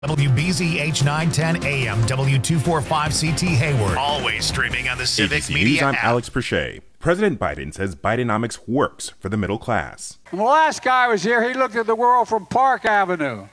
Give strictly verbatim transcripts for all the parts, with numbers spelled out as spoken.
W B Z H nine ten A M, W two forty-five C T Hayward. Always streaming on the Civic A B C Media News, I'm app. Alex Perche. President Biden says Bidenomics works for the middle class. When the last guy was here, he looked at the world from Park Avenue.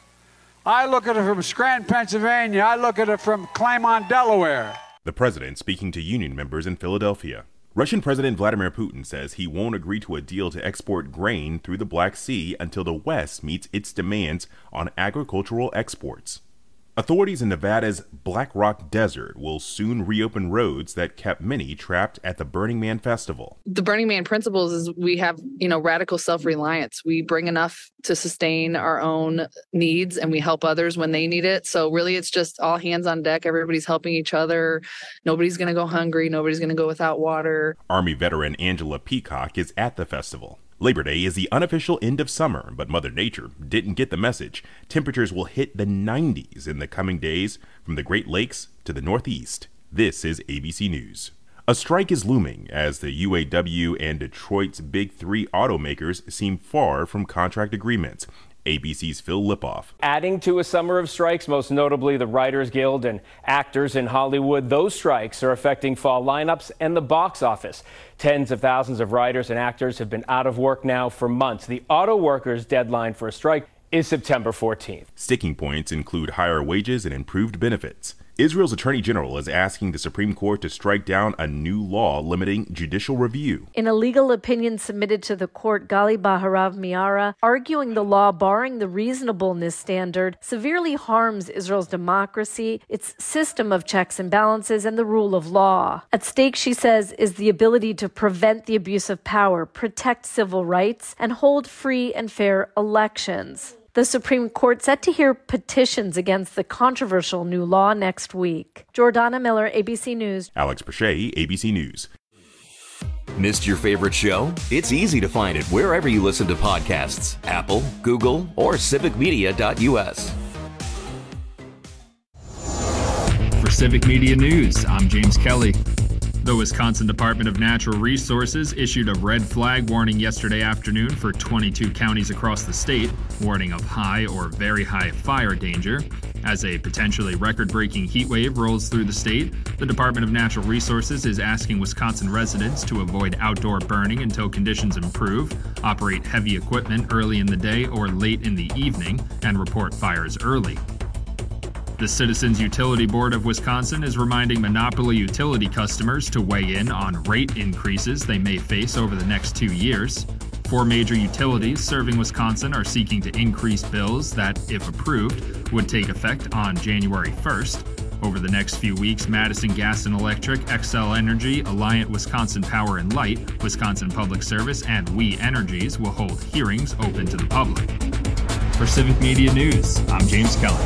I look at it from Scranton, Pennsylvania. I look at it from Claymont, Delaware. The president speaking to union members in Philadelphia. Russian President Vladimir Putin says he won't agree to a deal to export grain through the Black Sea until the West meets its demands on agricultural exports. Authorities in Nevada's Black Rock Desert will soon reopen roads that kept many trapped at the Burning Man Festival. The Burning Man principles is we have, you know, radical self-reliance. We bring enough to sustain our own needs and we help others when they need it. So really it's just all hands on deck. Everybody's helping each other. Nobody's going to go hungry. Nobody's going to go without water. Army veteran Angela Peacock is at the festival. Labor Day is the unofficial end of summer, but Mother Nature didn't get the message. Temperatures will hit the nineties in the coming days from the Great Lakes to the Northeast. This is A B C News. A strike is looming as the U A W and Detroit's Big Three automakers seem far from contract agreements. A B C's Phil Lipoff. Adding to a summer of strikes, most notably the Writers Guild and actors in Hollywood. Those strikes are affecting fall lineups and the box office. Tens of thousands of writers and actors have been out of work now for months. The auto workers' deadline for a strike is September fourteenth. Sticking points include higher wages and improved benefits. Israel's Attorney General is asking the Supreme Court to strike down a new law limiting judicial review. In a legal opinion submitted to the court, Gali Baharav Miara, arguing the law barring the reasonableness standard severely harms Israel's democracy, its system of checks and balances, and the rule of law. At stake, she says, is the ability to prevent the abuse of power, protect civil rights, and hold free and fair elections. The Supreme Court set to hear petitions against the controversial new law next week. Jordana Miller, A B C News. Alex Perche, A B C News. Missed your favorite show? It's easy to find it wherever you listen to podcasts. Apple, Google, or civic media dot U S. For Civic Media News, I'm James Kelly. The Wisconsin Department of Natural Resources issued a red flag warning yesterday afternoon for twenty-two counties across the state, warning of high or very high fire danger. As a potentially record-breaking heat wave rolls through the state, the Department of Natural Resources is asking Wisconsin residents to avoid outdoor burning until conditions improve, operate heavy equipment early in the day or late in the evening, and report fires early. The Citizens Utility Board of Wisconsin is reminding monopoly utility customers to weigh in on rate increases they may face over the next two years. Four major utilities serving Wisconsin are seeking to increase bills that, if approved, would take effect on January first. Over the next few weeks, Madison Gas and Electric, Xcel Energy, Alliant Wisconsin Power and Light, Wisconsin Public Service, and We Energies will hold hearings open to the public. For Civic Media News, I'm James Kelly.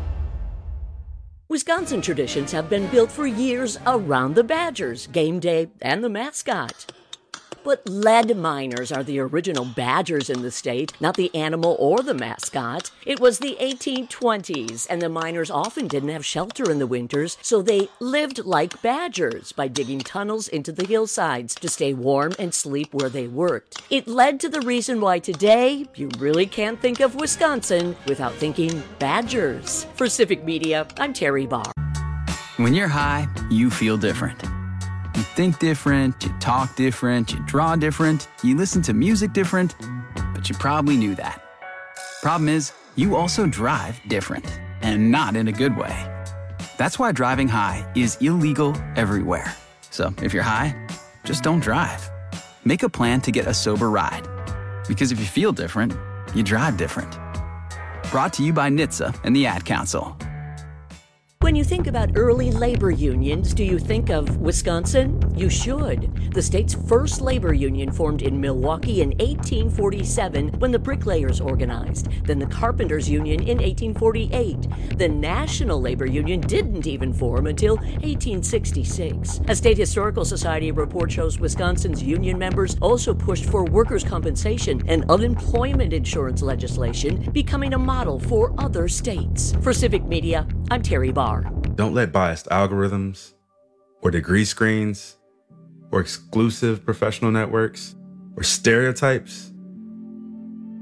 Wisconsin traditions have been built for years around the Badgers, game day, and the mascot. But lead miners are the original Badgers in the state, not the animal or the mascot. It was the eighteen twenties, and the miners often didn't have shelter in the winters, so they lived like badgers by digging tunnels into the hillsides to stay warm and sleep where they worked. It led to the reason why today you really can't think of Wisconsin without thinking Badgers. For Civic Media, I'm Terry Barr. When you're high, you feel different. You think different, you talk different, you draw different, you listen to music different, but you probably knew that. Problem is, you also drive different, and not in a good way. That's why driving high is illegal everywhere. So if you're high, just don't drive. Make a plan to get a sober ride. Because if you feel different, you drive different. Brought to you by N H T S A and the Ad Council. When you think about early labor unions, do you think of Wisconsin? You should. The state's first labor union formed in Milwaukee in eighteen forty-seven when the bricklayers organized. Then the carpenters union in eighteen forty-eight. The National Labor Union didn't even form until eighteen sixty-six. A State Historical Society report shows Wisconsin's union members also pushed for workers' compensation and unemployment insurance legislation, becoming a model for other states. For Civic Media, I'm Terry Barr. Don't let biased algorithms or degree screens or exclusive professional networks or stereotypes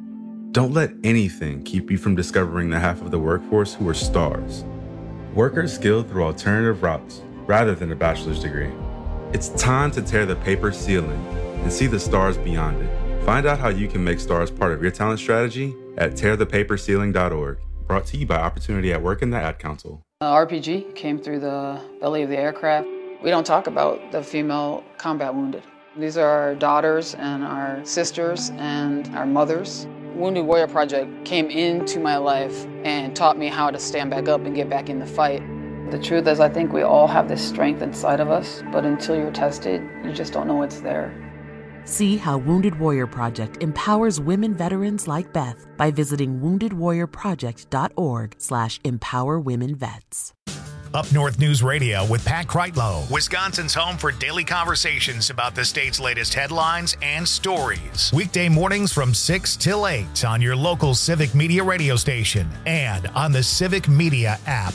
Don't let anything keep you from discovering the half of the workforce who are stars. Workers skilled through alternative routes rather than a bachelor's degree. It's time to tear the paper ceiling and see the stars beyond it. Find out how you can make stars part of your talent strategy at tear the paper ceiling dot org. Brought to you by Opportunity at Work and the Ad Council. Uh, R P G came through the belly of the aircraft. We don't talk about the female combat wounded. These are our daughters and our sisters and our mothers. Wounded Warrior Project came into my life and taught me how to stand back up and get back in the fight. The truth is, I think we all have this strength inside of us, but until you're tested, you just don't know it's there. See how Wounded Warrior Project empowers women veterans like Beth by visiting wounded warrior project dot org slash empower women vets. Up North News Radio with Pat Kreitlow, Wisconsin's home for daily conversations about the state's latest headlines and stories. Weekday mornings from six till eight on your local Civic Media radio station and on the Civic Media app.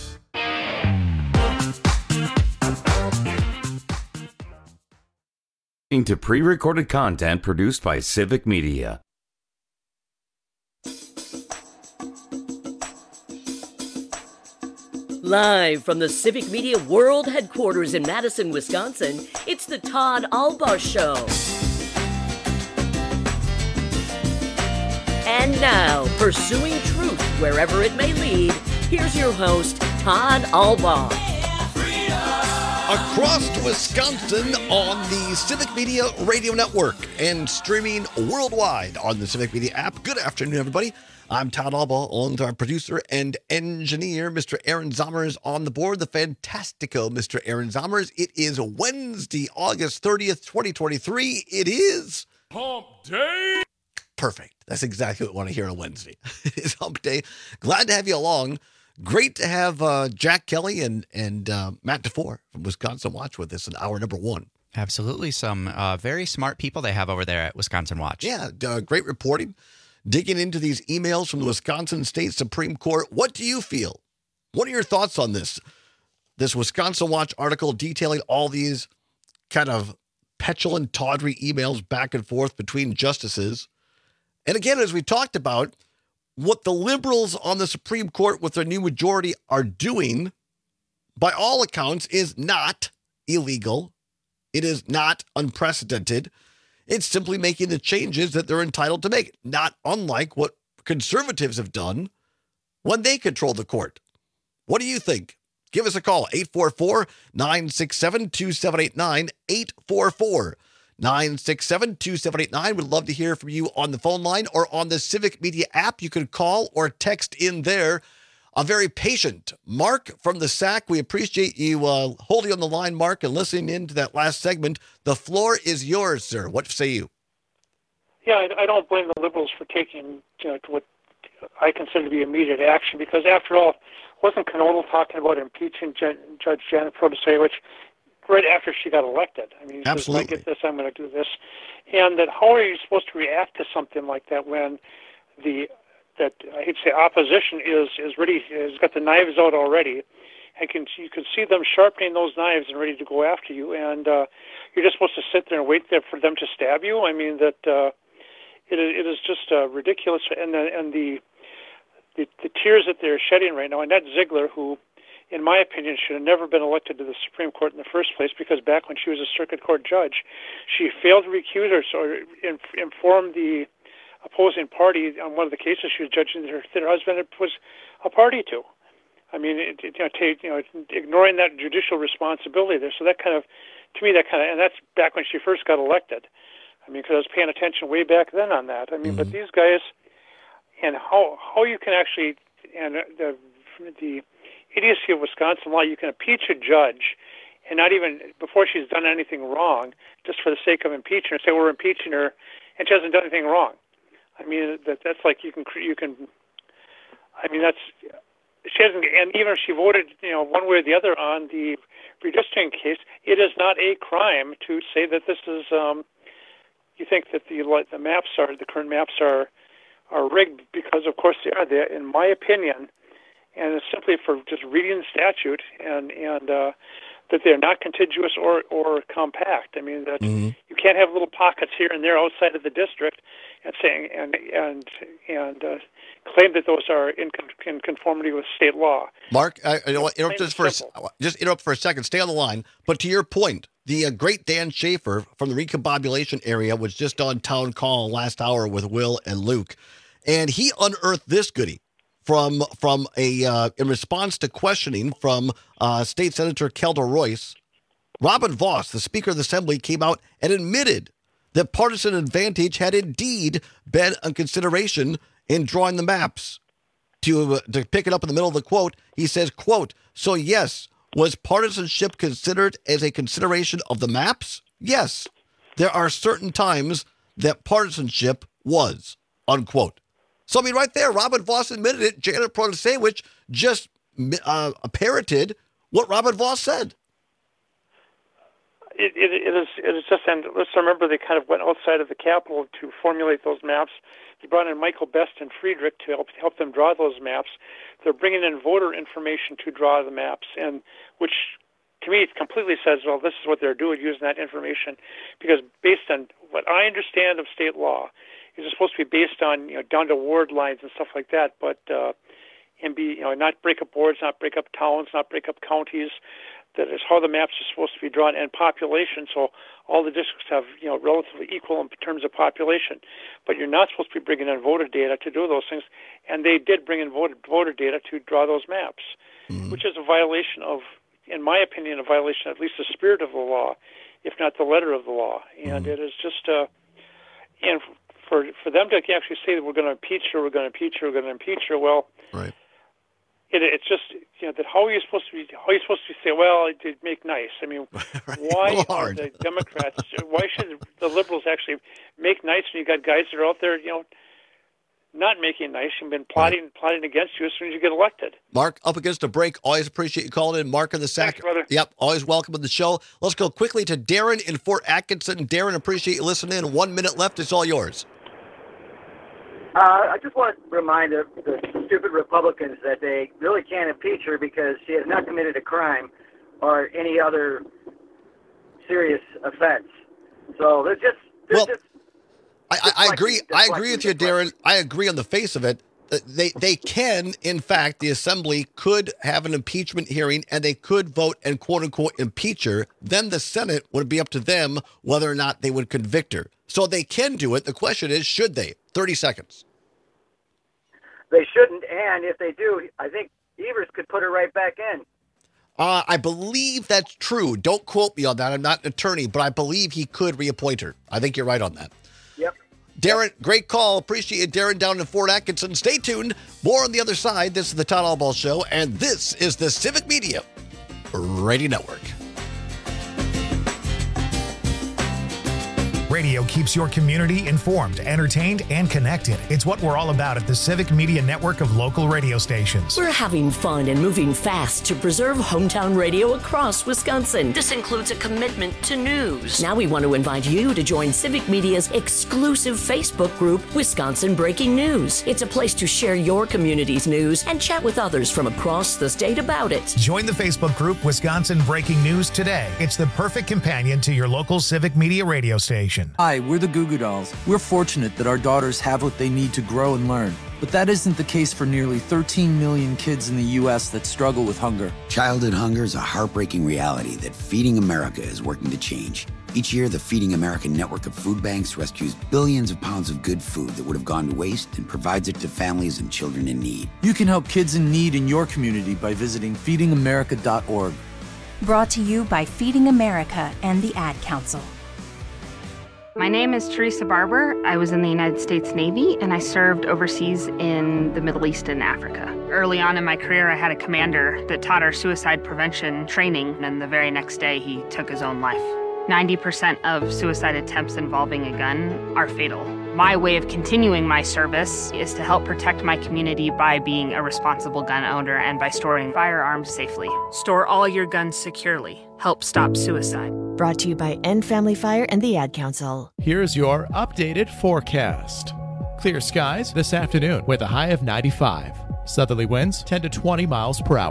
To pre-recorded content produced by Civic Media. Live from the Civic Media World Headquarters in Madison, Wisconsin, it's the Todd Albaugh Show. And now, pursuing truth wherever it may lead, here's your host, Todd Albaugh. Across Wisconsin on the Civic Media Radio Network and streaming worldwide on the Civic Media app. Good afternoon, everybody. I'm Todd Albaugh, along with our producer and engineer, Mister Aaron Zommers, on the board. The fantastico, Mister Aaron Zommers. It is Wednesday, August thirtieth, twenty twenty-three. It is Hump Day. Perfect. That's exactly what I want to hear on Wednesday. It is Hump Day. Glad to have you along. Great to have uh, Jack Kelly and and uh, Matt DeFore from Wisconsin Watch with us in hour number one. Absolutely. Some uh, very smart people they have over there at Wisconsin Watch. Yeah, uh, great reporting. Digging into these emails from the Wisconsin State Supreme Court. What do you feel? What are your thoughts on this? This Wisconsin Watch article detailing all these kind of petulant, tawdry emails back and forth between justices. And again, as we talked about, what the liberals on the Supreme Court with their new majority are doing, by all accounts, is not illegal. It is not unprecedented. It's simply making the changes that they're entitled to make, not unlike what conservatives have done when they control the court. What do you think? Give us a call, eight four four, nine six seven, two seven eight nine, eight four four, nine six seven, two seven eight nine. We'd love to hear from you on the phone line or on the Civic Media app. You can call or text in there. A very patient Mark from the S A C. We appreciate you uh, holding on the line, Mark, and listening in to that last segment. The floor is yours, sir. What say you? Yeah, I, I don't blame the liberals for taking you know, what I consider to be immediate action, because after all, wasn't Knodel talking about impeaching Jen, Judge Janet Protasevich right after she got elected? I mean, she says, I get this, I'm going to do this. And that how are you supposed to react to something like that when the that I hate to say opposition is is ready, has got the knives out already, and can you can see them sharpening those knives and ready to go after you, and uh, you're just supposed to sit there and wait there for them to stab you. I mean that uh, it it is just uh, ridiculous, and the and the, the the tears that they're shedding right now. Annette Ziegler, who, in my opinion, should have never been elected to the Supreme Court in the first place, because back when she was a circuit court judge, she failed to recuse herself or inform the opposing party on one of the cases she was judging that her, that her husband was a party to. I mean, it, it, you know, take, you know, ignoring that judicial responsibility there. So that kind of, to me, that kind of, and that's back when she first got elected. I mean, because I was paying attention way back then on that. I mean, mm-hmm. but these guys, and how how you can actually, and the the idiocy of Wisconsin law, you can impeach a judge, and not even before she's done anything wrong, just for the sake of impeaching her, say we're impeaching her, and she hasn't done anything wrong. I mean, that that's like you can you can. I mean, that's she hasn't, and even if she voted, you know, one way or the other on the redistricting case, it is not a crime to say that this is. Um, you think that the the maps are the current maps are are rigged, because of course they are. They, in my opinion, and it's simply for just reading the statute and and uh, that they're not contiguous or, or compact. I mean, that mm-hmm. you can't have little pockets here and there outside of the district and saying and and and uh, claim that those are in, con- in conformity with state law. Mark, I, I want to interrupt just for a, just interrupt for a second. Stay on the line. But to your point, the uh, great Dan Schaefer from the recombobulation area was just on Town Call last hour with Will and Luke, and he unearthed this goodie from from a uh, in response to questioning from uh, State Senator Kelda Royce. Robin Vos, the Speaker of the Assembly, came out and admitted that partisan advantage had indeed been a consideration in drawing the maps. To, uh, to pick it up in the middle of the quote, he says, quote, so yes, was partisanship considered as a consideration of the maps? Yes. There are certain times that partisanship was, unquote. So, I mean, right there, Robin Vos admitted it. Janet Protasewicz just uh, parroted what Robin Vos said. It, it, it is it is just, and let's remember they kind of went outside of the Capitol to formulate those maps. They brought in Michael Best and Friedrich to help help them draw those maps. They're bringing in voter information to draw the maps, and which to me it completely says, well, this is what they're doing, using that information, because based on what I understand of state law, it's supposed to be based on, you know, down to ward lines and stuff like that, but uh, and be, you know, not break up wards, not break up towns, not break up counties. That is how the maps are supposed to be drawn, and population, so all the districts have, you know, relatively equal in terms of population. But you're not supposed to be bringing in voter data to do those things, and they did bring in voter, voter data to draw those maps, mm-hmm. which is a violation of, in my opinion, a violation of at least the spirit of the law, if not the letter of the law. And mm-hmm. it is just, uh, and for for them to actually say that we're going to impeach her, we're going to impeach her, we're going to impeach her, well, right. It, it's just, you know, that how are you supposed to be? How are you supposed to say, well, it did make nice? I mean, right. why are the Democrats? Why should the liberals actually make nice when you got guys that are out there, you know, not making nice and been plotting right. plotting against you as soon as you get elected? Mark, up against a break. Always appreciate you calling in. Mark in the Sac. Thanks, brother. Yep, always welcome to the show. Let's go quickly to Darren in Fort Atkinson. Darren, appreciate you listening. One minute left. It's all yours. Uh, I just want to remind the, the stupid Republicans that they really can't impeach her because she has not committed a crime or any other serious offense. So they're just, they're well, just I, I, I agree. I agree with you, Darren. I agree on the face of it. They they can, in fact, the Assembly could have an impeachment hearing and they could vote and quote unquote impeach her. Then the Senate would be up to them whether or not they would convict her. So they can do it. The question is, should they? thirty seconds. They shouldn't, and if they do, I think Evers could put her right back in. Uh, I believe that's true. Don't quote me on that. I'm not an attorney, but I believe he could reappoint her. I think you're right on that. Yep. Darren, yep. Great call. Appreciate it, Darren, down in Fort Atkinson. Stay tuned. More on the other side. This is the Todd Albaugh Show, and this is the Civic Media Radio Network. Radio keeps your community informed, entertained, and connected. It's what we're all about at the Civic Media Network of local radio stations. We're having fun and moving fast to preserve hometown radio across Wisconsin. This includes a commitment to news. Now we want to invite you to join Civic Media's exclusive Facebook group, Wisconsin Breaking News. It's a place to share your community's news and chat with others from across the state about it. Join the Facebook group, Wisconsin Breaking News today. It's the perfect companion to your local Civic Media radio station. Hi, we're the Goo Goo Dolls. We're fortunate that our daughters have what they need to grow and learn. But that isn't the case for nearly thirteen million kids in the U S that struggle with hunger. Childhood hunger is a heartbreaking reality that Feeding America is working to change. Each year, the Feeding America network of food banks rescues billions of pounds of good food that would have gone to waste and provides it to families and children in need. You can help kids in need in your community by visiting feeding america dot org. Brought to you by Feeding America and the Ad Council. My name is Teresa Barber. I was in the United States Navy, and I served overseas in the Middle East and Africa. Early on in my career, I had a commander that taught our suicide prevention training, and the very next day, he took his own life. ninety percent of suicide attempts involving a gun are fatal. My way of continuing my service is to help protect my community by being a responsible gun owner and by storing firearms safely. Store all your guns securely. Help stop suicide. Brought to you by End Family Fire and the Ad Council. Here's your updated forecast. Clear skies this afternoon with a high of ninety-five. Southerly winds ten to twenty miles per hour.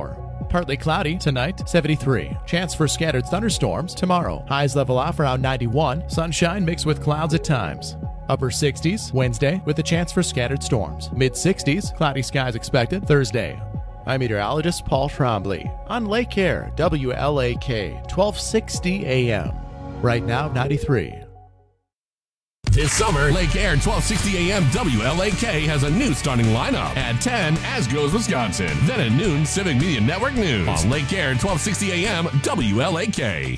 partly cloudy tonight, seventy-three. Chance for scattered thunderstorms tomorrow. Highs level off around ninety-one. Sunshine mixed with clouds at times. Upper sixties Wednesday with a chance for scattered storms. Mid sixties, cloudy skies expected Thursday. I'm meteorologist Paul Trombley on Lake Air, W L A K, twelve sixty A M. Right now, ninety-three. This summer, Lake Air twelve sixty A M W L A K has a new starting lineup. At ten, As Goes Wisconsin. Then at noon, Civic Media Network News. On Lake Air twelve sixty A M W L A K.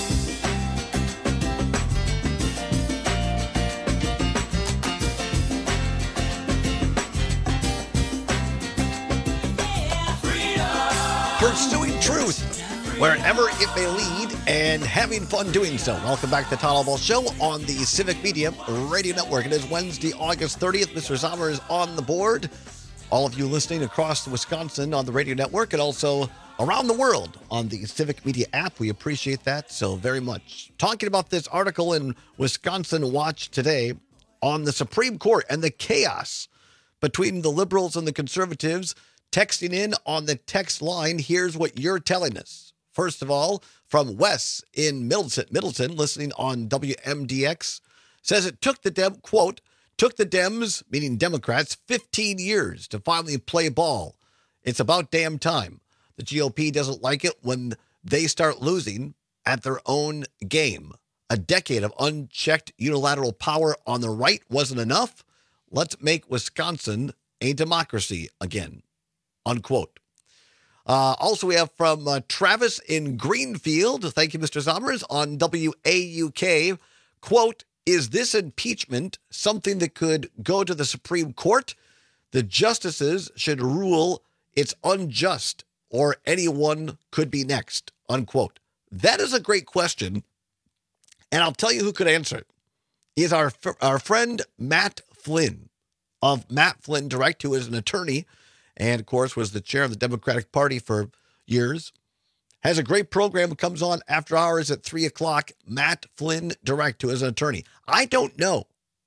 Pursuing truth wherever it may lead and having fun doing so. Welcome back to the Todd Ball Show on the Civic Media Radio Network. It is Wednesday, August thirtieth. Mister Sommer is on the board. All of you listening across Wisconsin on the radio network and also around the world on the Civic Media app. We appreciate that so very much. Talking about this article in Wisconsin Watch today on the Supreme Court and the chaos between the liberals and the conservatives. Texting in on the text line, here's what you're telling us. First of all, from Wes in Middleton, Middleton, listening on W M D X, says it took the Dem, quote, took the Dems, meaning Democrats, fifteen years to finally play ball. It's about damn time. The G O P doesn't like it when they start losing at their own game. A decade of unchecked unilateral power on the right wasn't enough. Let's make Wisconsin a democracy again. Unquote. Uh, also, we have from uh, Travis in Greenfield. Thank you, Mister Sommers, on W A U K. Quote, is this impeachment something that could go to the Supreme Court? The justices should rule it's unjust or anyone could be next. Unquote. That is a great question. And I'll tell you who could answer it. Is our, our friend Matt Flynn of Matt Flynn Direct, who is an attorney and, of course, was the chair of the Democratic Party for years. Has a great program, comes on after hours at three o'clock. Matt Flynn Direct, who is an attorney. I don't know.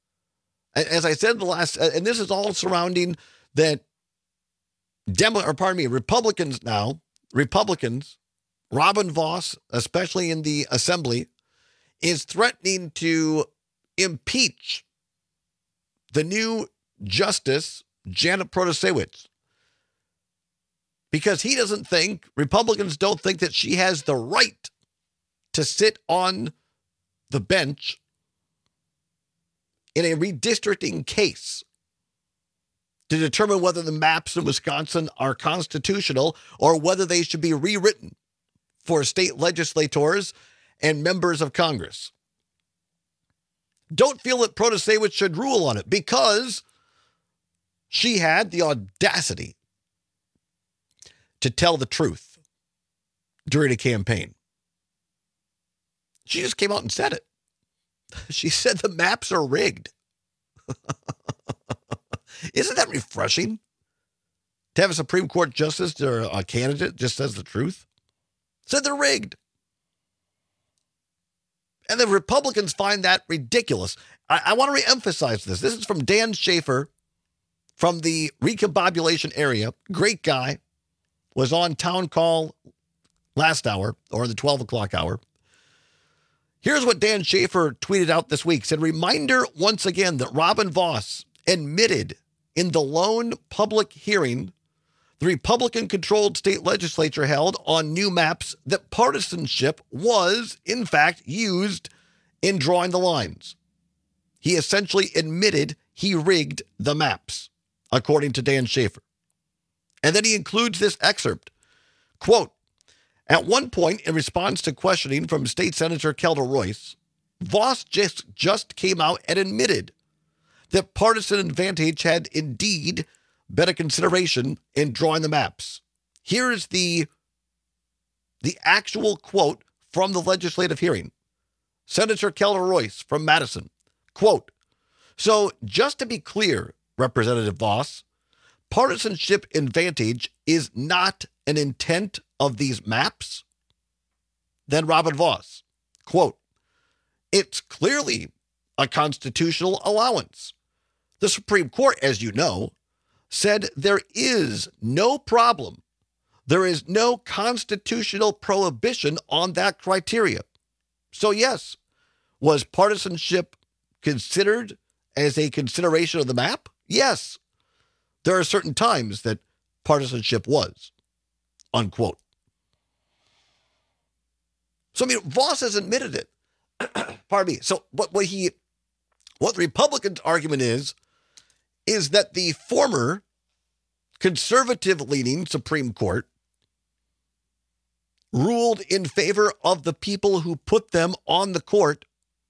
As I said the last, and this is all surrounding that Demo, or pardon me, Republicans now, Republicans, Robin Vos, especially in the Assembly, is threatening to impeach the new Justice, Janet Protasiewicz. Because he doesn't think, Republicans don't think that she has the right to sit on the bench in a redistricting case to determine whether the maps in Wisconsin are constitutional or whether they should be rewritten for state legislators and members of Congress. Don't feel that Protasiewicz should rule on it because she had the audacity to tell the truth during a campaign. She just came out and said it. She said the maps are rigged. Isn't that refreshing? To have a Supreme Court justice or a candidate just says the truth? Said they're rigged. And the Republicans find that ridiculous. I, I want to reemphasize this. This is from Dan Schaefer from the recombobulation area. Great guy. Was on Town Call last hour, or the twelve o'clock hour. Here's what Dan Schaefer tweeted out this week. Said, reminder once again that Robin Vos admitted in the lone public hearing the Republican-controlled state legislature held on new maps that partisanship was, in fact, used in drawing the lines. He essentially admitted he rigged the maps, according to Dan Schaefer. And then he includes this excerpt. Quote, at one point, in response to questioning from State Senator Kelda Royce, Vos just, just came out and admitted that partisan advantage had indeed been a consideration in drawing the maps. Here is the, the actual quote from the legislative hearing. Senator Kelda Royce from Madison, quote, so just to be clear, Representative Vos, partisanship advantage is not an intent of these maps? Then Robin Vos, quote, it's clearly a constitutional allowance. The Supreme Court, as you know, said there is no problem There is no constitutional prohibition on that criteria. So yes, was partisanship considered as a consideration of the map? Yes. There are certain times that partisanship was, unquote. So, I mean, Voss has admitted it. Pardon me. So what, what he, what the Republicans' argument is, is that the former conservative-leaning Supreme Court ruled in favor of the people who put them on the court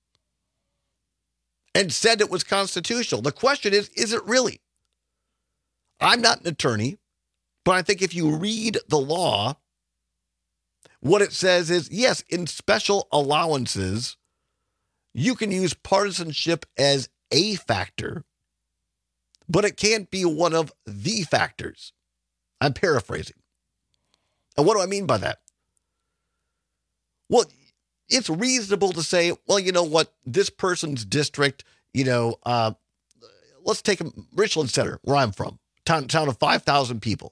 and said it was constitutional. The question is, is it really? I'm not an attorney, but I think if you read the law, what it says is, yes, in special allowances, you can use partisanship as a factor, but it can't be one of the factors. I'm paraphrasing. And what do I mean by that? Well, it's reasonable to say, well, you know what, this person's district, you know, uh, let's take Richland Center, where I'm from, town, town of five thousand people.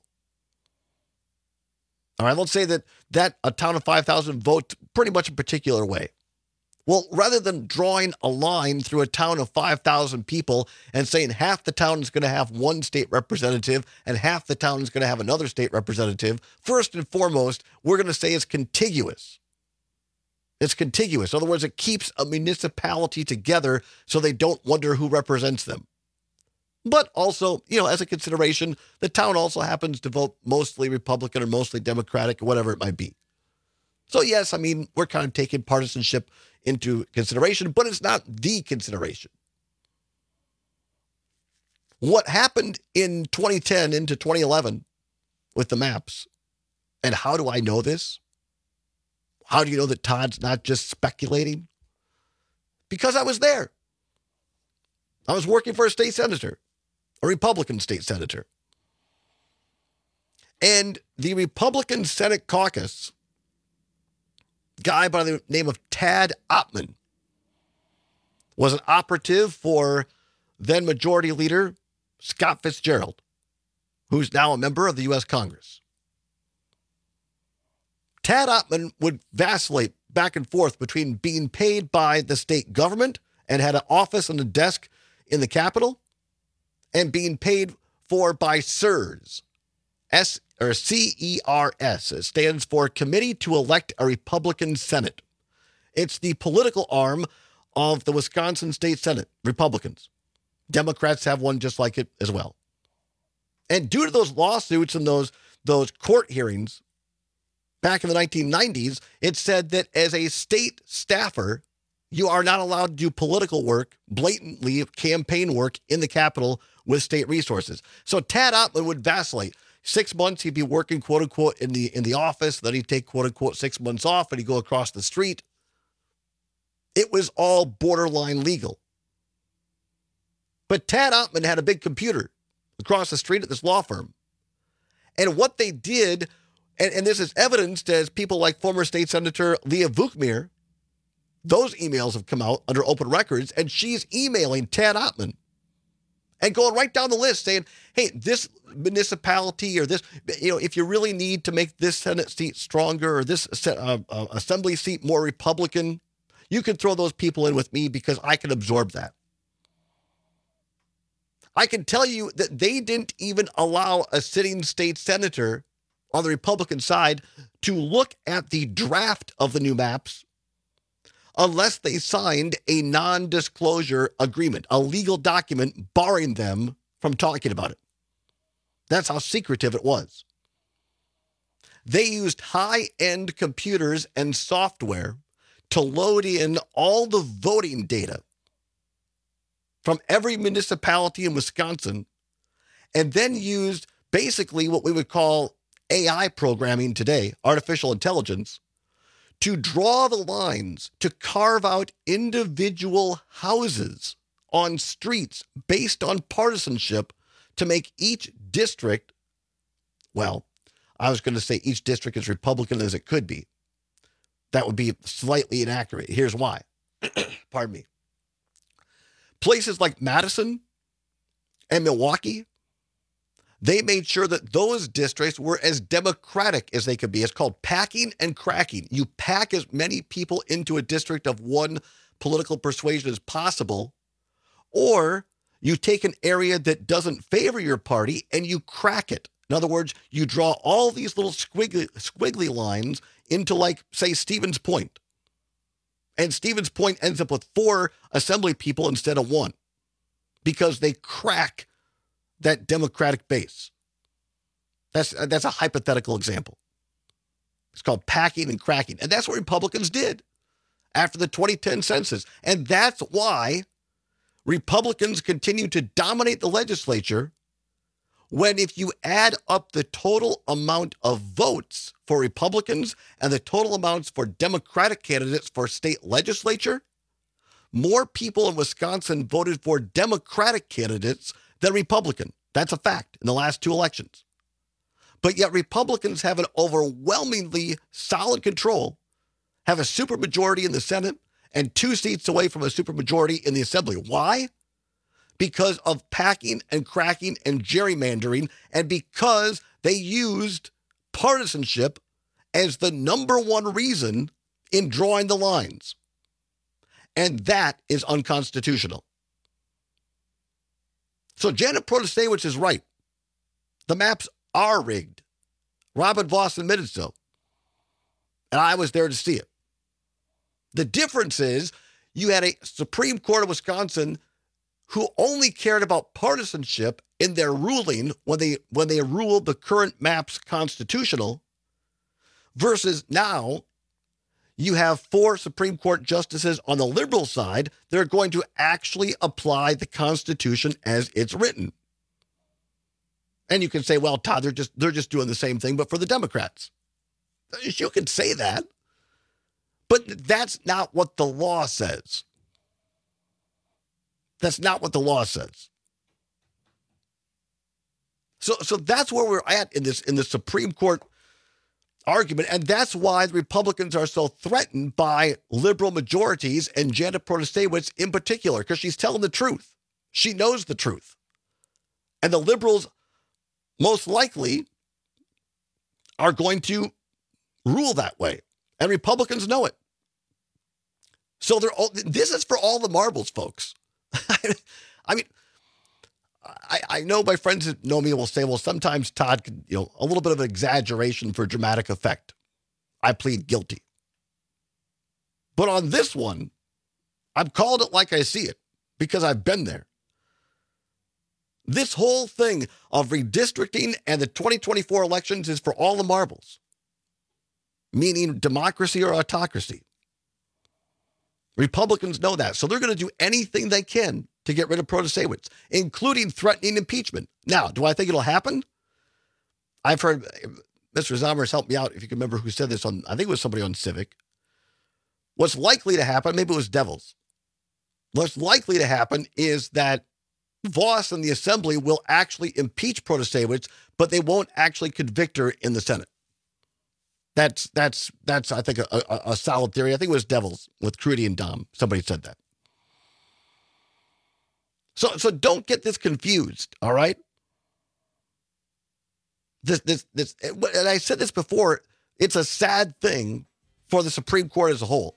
All right, let's say that, that a town of five thousand vote pretty much a particular way. Well, rather than drawing a line through a town of five thousand people and saying half the town is going to have one state representative and half the town is going to have another state representative, first and foremost, we're going to say it's contiguous. It's contiguous. In other words, it keeps a municipality together so they don't wonder who represents them. But also, you know, as a consideration, the town also happens to vote mostly Republican or mostly Democratic or whatever it might be. So yes, I mean, we're kind of taking partisanship into consideration, but it's not the consideration. What happened in twenty ten into twenty eleven with the maps, and how do I know this? How do you know that Todd's not just speculating? Because I was there. I was working for a state senator, a Republican state senator. And the Republican Senate caucus, guy by the name of Tad Ottman, was an operative for then Majority Leader Scott Fitzgerald, who's now a member of the U S Congress. Tad Ottman would vacillate back and forth between being paid by the state government and had an office and a desk in the Capitol and being paid for by C E R S, S or C E R S. It stands for Committee to Elect a Republican Senate. It's the political arm of the Wisconsin State Senate, Republicans. Democrats have one just like it as well. And due to those lawsuits and those, those court hearings back in the nineteen nineties, it said that as a state staffer, you are not allowed to do political work, blatantly campaign work in the Capitol with state resources. So Tad Ottman would vacillate. Six months he'd be working, quote unquote, in the in the office. Then he'd take, quote unquote, six months off and he'd go across the street. It was all borderline legal. But Tad Ottman had a big computer across the street at this law firm. And what they did, and, and this is evidenced as people like former state senator Leah Vukmir, those emails have come out under open records, and she's emailing Tad Ottman and going right down the list saying, hey, this municipality or this, you know, if you really need to make this Senate seat stronger or this uh, uh, assembly seat more Republican, you can throw those people in with me because I can absorb that. I can tell you that they didn't even allow a sitting state senator on the Republican side to look at the draft of the new maps unless they signed a non-disclosure agreement, a legal document barring them from talking about it. That's how secretive it was. They used high-end computers and software to load in all the voting data from every municipality in Wisconsin, and then used basically what we would call A I programming today, artificial intelligence, to draw the lines, to carve out individual houses on streets based on partisanship to make each district, well, I was going to say each district as Republican as it could be. That would be slightly inaccurate. Here's why. Pardon me. Places like Madison and Milwaukee, They made sure that those districts were as democratic as they could be. It's called packing and cracking. You pack as many people into a district of one political persuasion as possible, or you take an area that doesn't favor your party and you crack it. In other words, you draw all these little squiggly, squiggly lines into, like, say, Stevens Point. And Stevens Point ends up with four assembly people instead of one because they crack that Democratic base. That's, that's a hypothetical example. It's called packing and cracking. And that's what Republicans did after the twenty ten census. And that's why Republicans continue to dominate the legislature when, if you add up the total amount of votes for Republicans and the total amounts for Democratic candidates for state legislature, more people in Wisconsin voted for Democratic candidates than Republican. That's a fact in the last two elections. But yet Republicans have an overwhelmingly solid control, have a supermajority in the Senate, and two seats away from a supermajority in the Assembly. Why? Because of packing and cracking and gerrymandering, and because they used partisanship as the number one reason in drawing the lines. And that is unconstitutional. So Janet Protasiewicz is right. The maps are rigged. Robin Vos admitted so. And I was there to see it. The difference is you had a Supreme Court of Wisconsin who only cared about partisanship in their ruling when they when they ruled the current maps constitutional, versus now you have four Supreme Court justices on the liberal side that are going to actually apply the Constitution as it's written. And you can say, well, Todd, they're just they're just doing the same thing, but for the Democrats. You can say that. But that's not what the law says. That's not what the law says. So, so that's where we're at in this in the Supreme Court argument, and that's why the Republicans are so threatened by liberal majorities and Janet Protasiewicz in particular, because she's telling the truth. She knows the truth. And the liberals most likely are going to rule that way, and Republicans know it. So they're all, this is for all the marbles, folks. I mean, I, I know my friends that know me will say, well, sometimes Todd, could, you know, a little bit of an exaggeration for dramatic effect. I plead guilty. But on this one, I've called it like I see it because I've been there. This whole thing of redistricting and the twenty twenty-four elections is for all the marbles, meaning democracy or autocracy. Republicans know that, so they're going to do anything they can to get rid of Protasiewicz, including threatening impeachment. Now, do I think it'll happen? I've heard, Mister Zommers helped me out, if you can remember who said this on, I think it was somebody on Civic. What's likely to happen, maybe it was Devils. What's likely to happen is that Vos and the Assembly will actually impeach Protasiewicz, but they won't actually convict her in the Senate. That's, that's, that's I think, a, a, a solid theory. I think it was Devils with Crudy and Dom. Somebody said that. So, so don't get this confused, all right? This, this, this, and I said this before, it's a sad thing for the Supreme Court as a whole.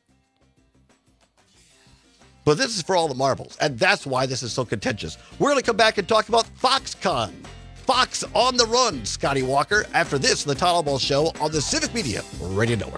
But this is for all the marbles, and that's why this is so contentious. We're going to come back and talk about Foxconn. Fox on the run, Scotty Walker, after this, the Todd Albaugh Show on the Civic Media Radio Network.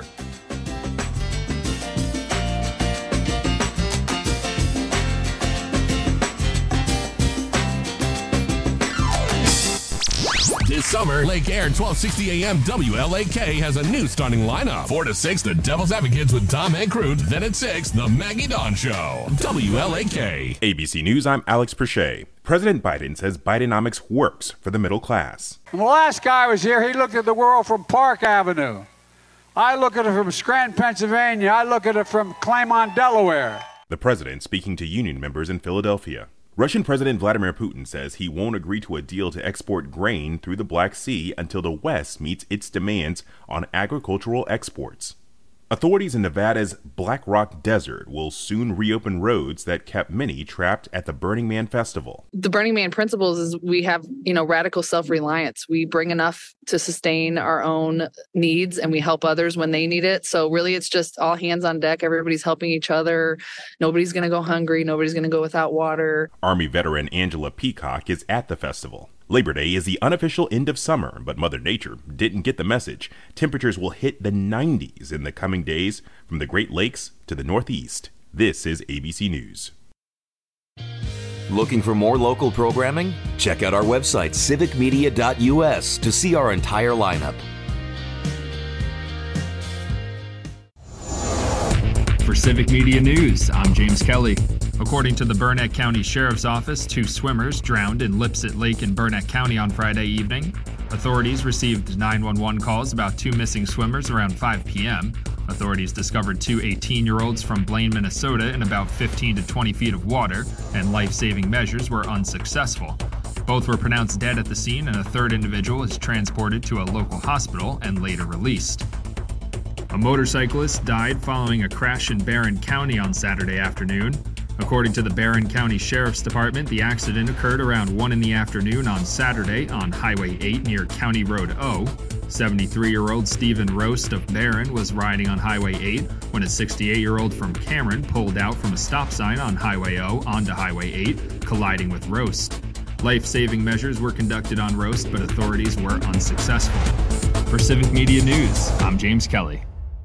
This summer, Lake Air twelve sixty A M W L A K has a new starting lineup. four to six, the Devil's Advocates with Tom and Crude. Then at six, the Maggie Dawn Show. W L A K. A B C News, I'm Alex Perche. President Biden says Bidenomics works for the middle class. When the last guy was here, he looked at the world from Park Avenue. I look at it from Scranton, Pennsylvania. I look at it from Claymont, Delaware. The president speaking to union members in Philadelphia. Russian President Vladimir Putin says he won't agree to a deal to export grain through the Black Sea until the West meets its demands on agricultural exports. Authorities in Nevada's Black Rock Desert will soon reopen roads that kept many trapped at the Burning Man Festival. The Burning Man principles is we have, you know, radical self-reliance. We bring enough to sustain our own needs and we help others when they need it. So really it's just all hands on deck. Everybody's helping each other. Nobody's going to go hungry. Nobody's going to go without water. Army veteran Angela Peacock is at the festival. Labor Day is the unofficial end of summer, but Mother Nature didn't get the message. Temperatures will hit the nineties in the coming days from the Great Lakes to the Northeast. This is A B C News. Looking for more local programming? Check out our website, civic media dot U S, to see our entire lineup. For Civic Media News, I'm James Kelly. According to the Burnett County Sheriff's Office, two swimmers drowned in Lipsett Lake in Burnett County on Friday evening. Authorities received nine one one calls about two missing swimmers around five p.m. Authorities discovered two eighteen-year-olds from Blaine, Minnesota in about fifteen to twenty feet of water, and life-saving measures were unsuccessful. Both were pronounced dead at the scene, and a third individual is transported to a local hospital and later released. A motorcyclist died following a crash in Barron County on Saturday afternoon. According to the Barron County Sheriff's Department, the accident occurred around one in the afternoon on Saturday on Highway eight near County Road O. seventy-three-year-old Stephen Roast of Barron was riding on Highway eight when a sixty-eight-year-old from Cameron pulled out from a stop sign on Highway O onto Highway eight, colliding with Roast. Life-saving measures were conducted on Roast, but authorities were unsuccessful. For Civic Media News, I'm James Kelly.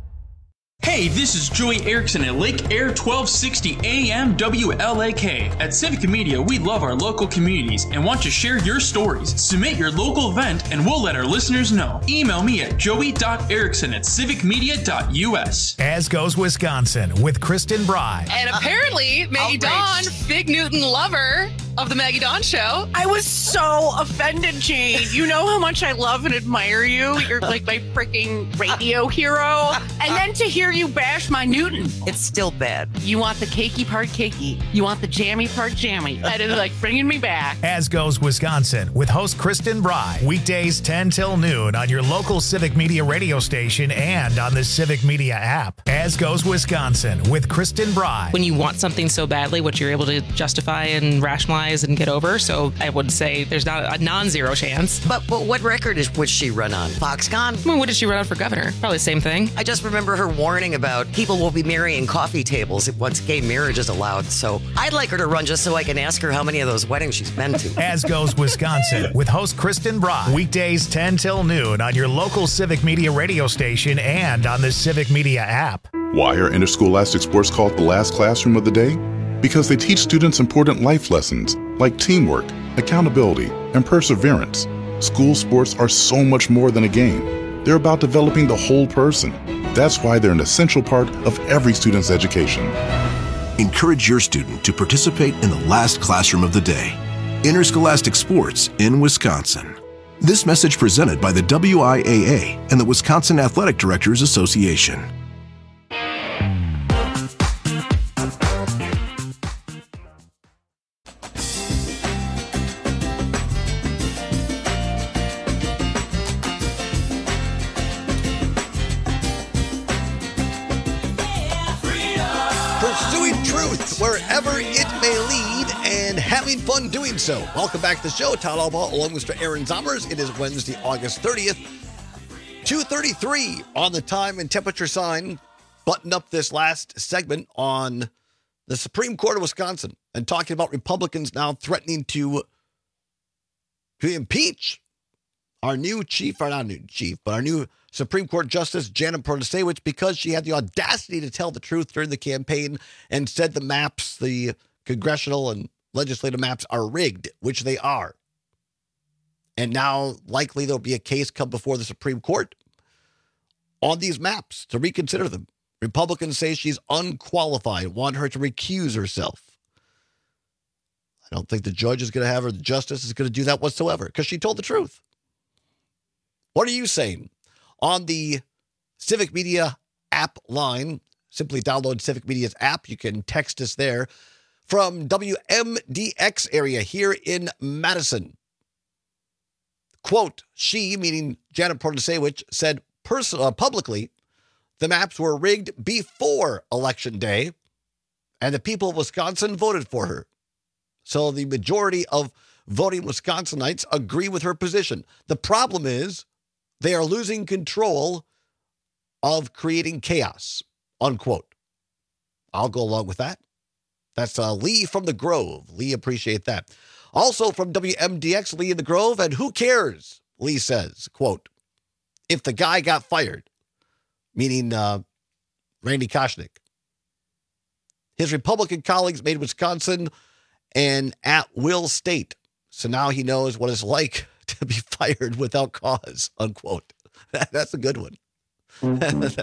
Hey, this is Joey Erickson at Lake Air twelve sixty A M W L A K. At Civic Media, we love our local communities and want to share your stories. Submit your local event and we'll let our listeners know. Email me at joey dot erickson at civic media dot U S. As Goes Wisconsin with Kristen Bry. And apparently, Maggie Dawn, Fig Newton lover of the Maggie Dawn Show. I was so offended, Jane. You know how much I love and admire you. You're like my freaking radio hero. And then to hear you bash my Newton. It's still bad. You want the cakey part cakey. You want the jammy part jammy. That is like bringing me back. As Goes Wisconsin with host Kristen Bry. Weekdays ten till noon on your local Civic Media radio station and on the Civic Media app. As Goes Wisconsin with Kristen Bry. When you want something so badly, what you're able to justify and rationalize and get over. So I would say there's not a non-zero chance. But but what record is would she run on? Foxconn? I mean, what did she run on for governor? Probably the same thing. I just remember her warning about people will be marrying coffee tables once gay marriage is allowed. So I'd like her to run just so I can ask her how many of those weddings she's been to. As Goes Wisconsin with host Kristen Bry. Weekdays ten till noon on your local Civic Media radio station and on the Civic Media app. Why are interscholastic sports called the last classroom of the day? Because they teach students important life lessons like teamwork, accountability, and perseverance. School sports are so much more than a game. They're about developing the whole person. That's why they're an essential part of every student's education. Encourage your student to participate in the last classroom of the day. Interscholastic sports in Wisconsin. This message presented by the W I A A and the Wisconsin Athletic Directors Association. Wherever it may lead and having fun doing so. Welcome back to the show. Todd Alba along with Mister Aaron Zommers. It is Wednesday, August thirtieth, two thirty-three on the time and temperature sign. Button up this last segment on the Supreme Court of Wisconsin and talking about Republicans now threatening to, to impeach our new chief, or not new chief, but our new Supreme Court Justice Janet Protasewicz because she had the audacity to tell the truth during the campaign and said the maps, the congressional and legislative maps, are rigged, which they are. And now likely there'll be a case come before the Supreme Court on these maps to reconsider them. Republicans say she's unqualified, want her to recuse herself. I don't think the judge is going to have her, the justice is going to do that whatsoever because she told the truth. What are you saying? On the Civic Media app line, simply download Civic Media's app. You can text us there from W M D X area here in Madison. Quote, she, meaning Janet Protasewicz, said pers- uh, publicly the maps were rigged before Election Day, and the people of Wisconsin voted for her. So the majority of voting Wisconsinites agree with her position. The problem is they are losing control of creating chaos, unquote. I'll go along with that. That's uh, Lee from the Grove. Lee, appreciate that. Also from W M D X, Lee in the Grove, and who cares? Lee says, quote, if the guy got fired, meaning uh, Randy Koshnick, his Republican colleagues made Wisconsin an at-will state. So now he knows what it's like to be fired without cause, unquote. That's a good one. That's,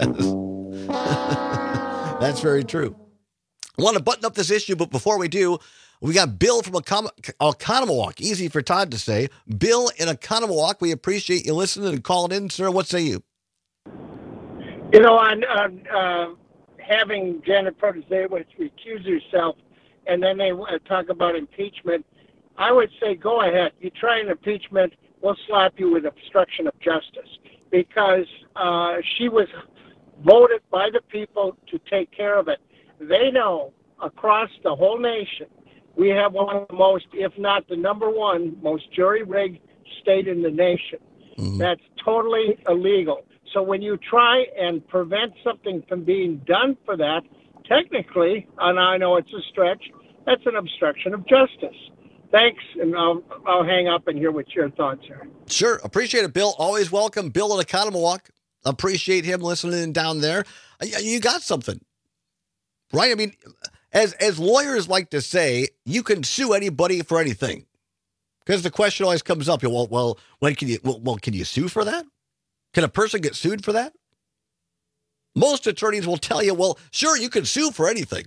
that's very true. I want to button up this issue, but before we do, we got Bill from Oconomowoc. Easy for Todd to say. Bill in Oconomowoc, we appreciate you listening and calling in, sir. What say you? You know, on, on uh, having Janet Protasiewicz recuse herself, and then they uh, talk about impeachment, I would say go ahead. You try an impeachment, we'll slap you with obstruction of justice, because uh, she was voted by the people to take care of it. They know across the whole nation, we have one of the most, if not the number one, most jury-rigged state in the nation. Mm-hmm. That's totally illegal. So when you try and prevent something from being done for that, technically, and I know it's a stretch, that's an obstruction of justice. Thanks, and I'll, I'll hang up and hear what your thoughts are. Sure. Appreciate it, Bill. Always welcome. Bill in Oconomowoc. Appreciate him listening down there. You got something, right? I mean, as as lawyers like to say, you can sue anybody for anything. Because the question always comes up, well, well, when can you, well, well, can you sue for that? Can a person get sued for that? Most attorneys will tell you, well, sure, you can sue for anything.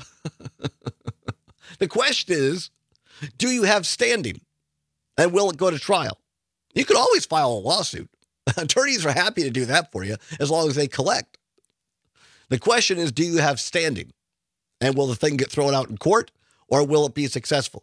The question is, do you have standing? And will it go to trial? You can always file a lawsuit. Attorneys are happy to do that for you as long as they collect. The question is, do you have standing? And will the thing get thrown out in court, or will it be successful?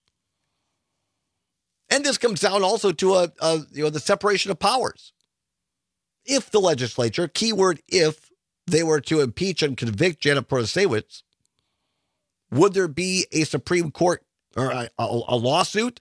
And this comes down also to a, a you know the separation of powers. If the legislature, keyword if, they were to impeach and convict Janet Protasiewicz, would there be a Supreme Court or a, a, a lawsuit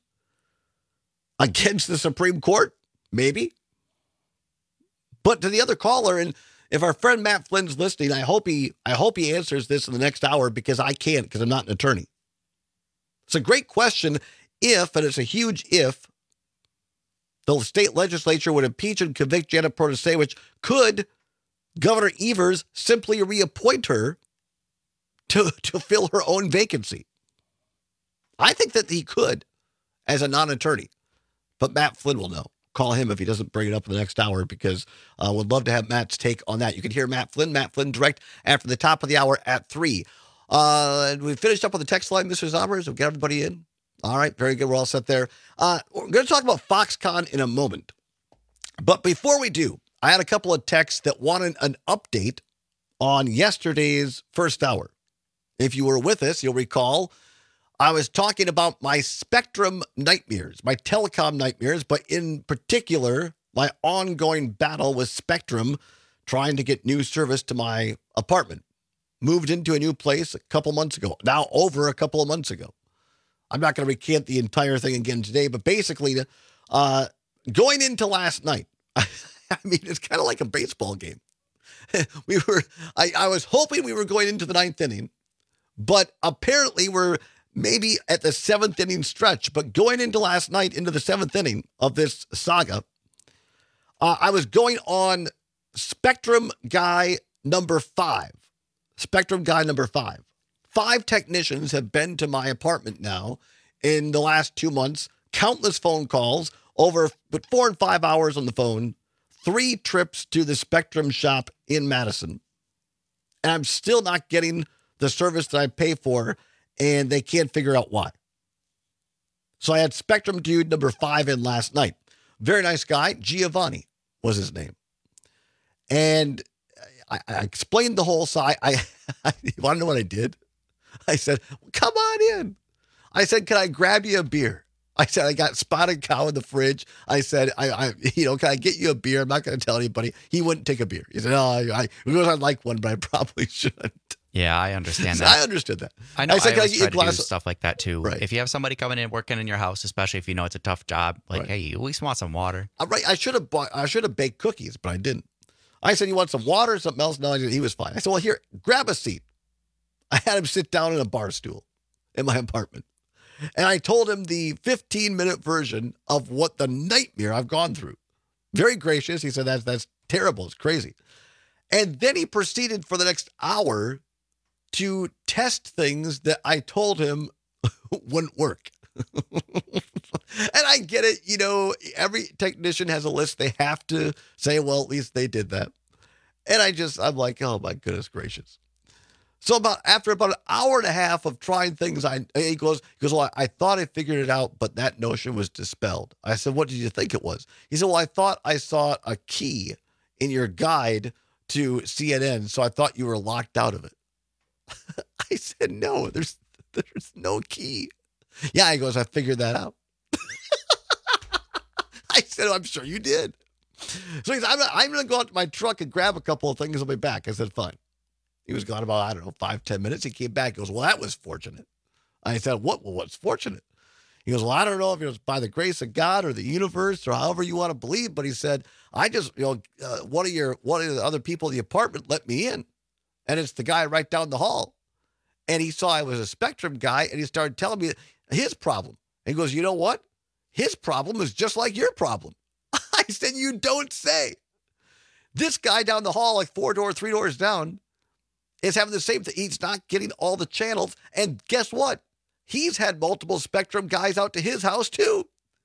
against the Supreme Court? Maybe. But to the other caller, and if our friend Matt Flynn's listening, I hope he I hope he answers this in the next hour, because I can't, because I'm not an attorney. It's a great question if, and it's a huge if, the state legislature would impeach and convict Janet Protasiewicz, could Governor Evers simply reappoint her to, to fill her own vacancy? I think that he could as a non-attorney, but Matt Flynn will know. Call him if he doesn't bring it up in the next hour, because I uh, would love to have Matt's take on that. You can hear Matt Flynn, Matt Flynn Direct, after the top of the hour at three. Uh, and we finished up with the text line, Mister Zombers. We'll get everybody in. All right, very good. We're all set there. Uh, we're going to talk about Foxconn in a moment. But before we do, I had a couple of texts that wanted an update on yesterday's first hour. If you were with us, you'll recall I was talking about my Spectrum nightmares, my telecom nightmares, but in particular, my ongoing battle with Spectrum trying to get new service to my apartment. Moved into a new place a couple months ago, now over a couple of months ago. I'm not going to recant the entire thing again today, but basically, uh, going into last night, I mean, it's kind of like a baseball game. we were, I, I was hoping we were going into the ninth inning, but apparently we're maybe at the seventh inning stretch. But going into last night, into the seventh inning of this saga, uh, I was going on Spectrum guy number five. Spectrum guy number five. Five technicians have been to my apartment now in the last two months. Countless phone calls, over but four and five hours on the phone. Three trips to the Spectrum shop in Madison. And I'm still not getting the service that I pay for, and they can't figure out why. So I had Spectrum dude number five in last night. Very nice guy. Giovanni was his name. And I, I explained the whole side. I, I you want to know what I did? I said, come on in. I said, can I grab you a beer? I said, I got Spotted Cow in the fridge. I said, I, I you know, can I get you a beer? I'm not going to tell anybody. He wouldn't take a beer. He said, oh, I, I, because I'd like one, but I probably shouldn't. Yeah, I understand So that. I understood that. I know. I, said, I can I always get you try a to glass do of- stuff like that too. Right. If you have somebody coming in working in your house, especially if you know it's a tough job, like, Right. hey, you at least want some water. Uh, right. I should have bought, I should have baked cookies, but I didn't. I said, you want some water or something else? No, I didn't. He was fine. I said, well, here, grab a seat. I had him sit down in a bar stool in my apartment. And I told him the fifteen minute version of what the nightmare I've gone through. Very gracious. He said, that's, that's terrible. It's crazy. And then he proceeded for the next hour to test things that I told him wouldn't work. And I get it. You know, every technician has a list. They have to say, well, at least they did that. And I just, I'm like, oh my goodness gracious. So about after about an hour and a half of trying things, I he goes, he goes, well, I, I thought I figured it out, but that notion was dispelled. I said, what did you think it was? He said, well, I thought I saw a key in your guide to C N N, so I thought you were locked out of it. I said, no, there's there's no key. Yeah, he goes, I figured that out. I said, oh, I'm sure you did. So he said, I'm, I'm going to go out to my truck and grab a couple of things. I'll be back. I said, fine. He was gone about, I don't know, five, ten minutes. He came back. He goes, well, that was fortunate. I said, what? Well, what's fortunate? He goes, well, I don't know if it was by the grace of God or the universe or however you want to believe, but he said, I just, you know, uh, one of your, one of the other people in the apartment let me in. And it's the guy right down the hall. And he saw I was a Spectrum guy, and he started telling me his problem. And he goes, you know what? His problem is just like your problem. I said, you don't say. This guy down the hall, like four doors, three doors down, is having the same thing. He's not getting all the channels. And guess what? He's had multiple Spectrum guys out to his house too.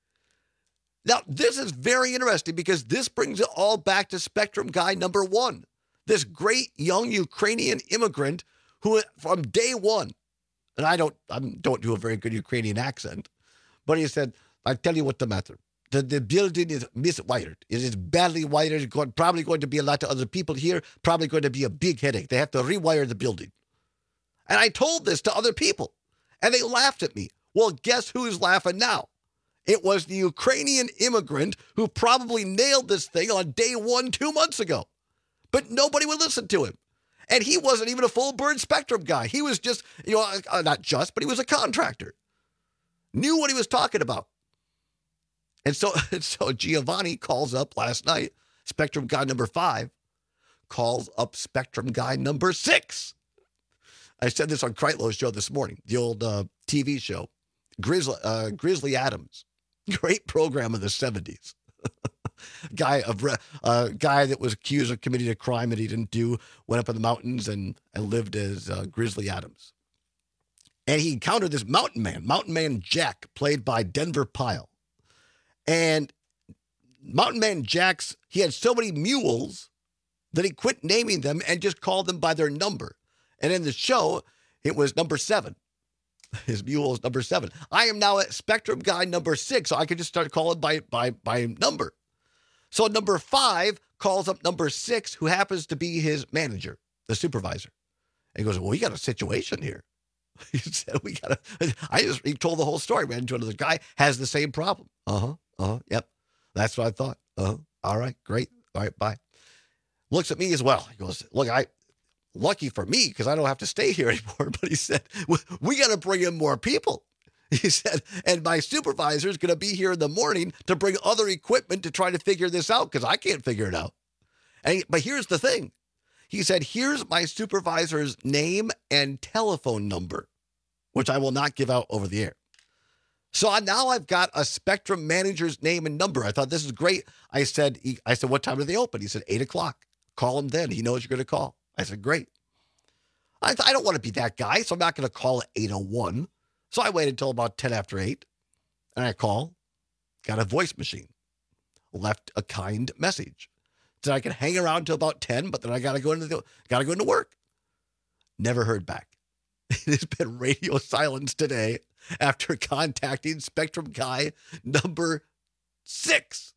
Now, this is very interesting because this brings it all back to Spectrum guy number one. This great young Ukrainian immigrant who from day one, and I don't I don't do a very good Ukrainian accent, but he said, I tell you what the matter. The, the building is miswired. It is badly wired. It's going, probably going to be a lot of other people here. Probably going to be a big headache. They have to rewire the building. And I told this to other people, and they laughed at me. Well, guess who's laughing now? It was the Ukrainian immigrant who probably nailed this thing on day one two months ago. But nobody would listen to him. And he wasn't even a full bird Spectrum guy. He was just, you know, uh, not just, but he was a contractor. Knew what he was talking about. And so, so Giovanni calls up last night, Spectrum guy number five, calls up Spectrum guy number six. I said this on Kreitlow's show this morning, the old uh, T V show, Grizzly, uh, Grizzly Adams. Great program in the seventies. guy of a uh, guy that was accused of committing a crime that he didn't do, went up in the mountains and, and lived as uh, Grizzly Adams. And he encountered this mountain man, Mountain Man Jack, played by Denver Pyle. And Mountain Man Jack's, he had so many mules that he quit naming them and just called them by their number. And in the show, it was number seven. His mule is number seven. I am now at Spectrum guy number six, so I could just start calling by by by number. So number five calls up number six, who happens to be his manager, the supervisor. And he goes, well, we got a situation here. He said, we got a, I just, he told the whole story, man, to another guy, has the same problem. Uh-huh, uh-huh, yep. That's what I thought. Uh-huh, all right, great. All right, bye. Looks at me as well. He goes, look, I, lucky for me, because I don't have to stay here anymore. But he said, we, we got to bring in more people. He said, and my supervisor is going to be here in the morning to bring other equipment to try to figure this out because I can't figure it out. And he, but here's the thing. He said, here's my supervisor's name and telephone number, which I will not give out over the air. So now I've got a Spectrum manager's name and number. I thought this is great. I said, he, I said, what time do they open? He said, eight o'clock. Call him then. He knows you're going to call. I said, great. I, th- I don't want to be that guy, so I'm not going to call at eight oh one. So I waited until about ten after eight, and I call, got a voice machine, left a kind message. Said I could hang around till about ten, but then I got to go into the, got to go into work. Never heard back. It has been radio silence today after contacting Spectrum guy number six.